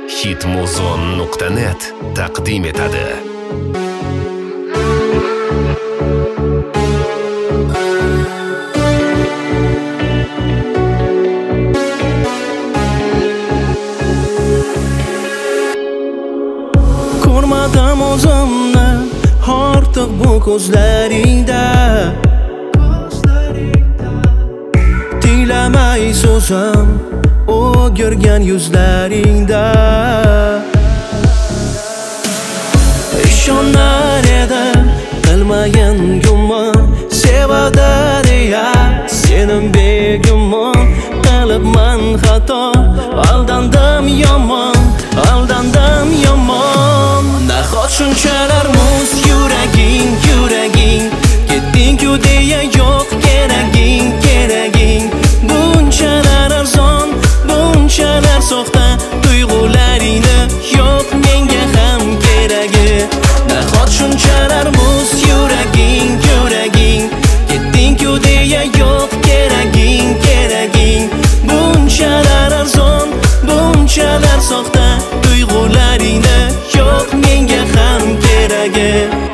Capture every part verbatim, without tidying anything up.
hitmuzon nuqta net taqdim etadi. Ko'rmadim o'zimni ortiq bu ko'zlaringda, Tilamay so'zim o'girgan yuzlaringda. Ishonar edim qilmagan gumon, sevada deya senim begumon qilibman xato. Aldandim yomon, aldandim yomon. Nahot shunchalar muz yuraging, yuraging ketding-ku deya yo'q keraging, keraging. Bunchalar arzon, bunchalar soxta tuyg'ularingni yo'q menga ham keragi. Nahot shunchalar muz yuraging, yuraging ketding-ku deya yo'q keraging, keraging. Bunchalar arzon, bunchalar soxta tuyg'ularingni yo'q menga ham keragi.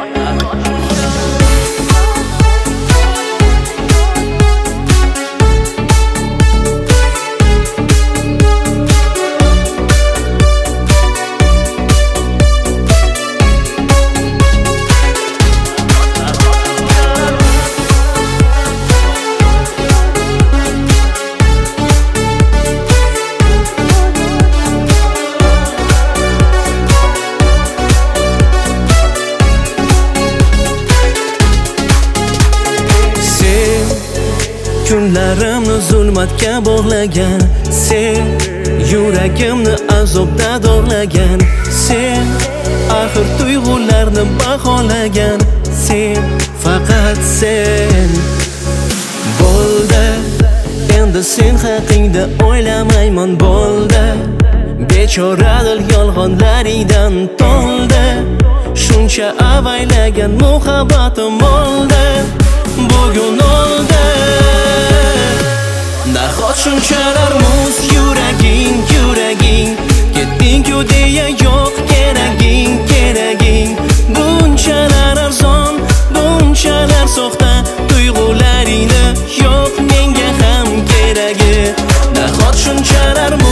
Kunlarimni zulmatga bog'lagan sen, yuragimni azobda dog'lagan sen, axir tuyg'ularni baholagan sen, faqat sen. Bo'ldi, endi sen haqingda o'ylamayman. Bo'ldi, bechora dil yolg'onlaringdan to'ldi. Shuncha avaylagan muhabbatim o'ldi, bugun o'ldi. Nahot shunchalar muz yuraging, yuraging ketding-ku deya yo'q keraging, keraging. Bunchalar arzon, bunchalar soxta tuyg'ularingni yo'q menga ham keragi. Nahot shunchalar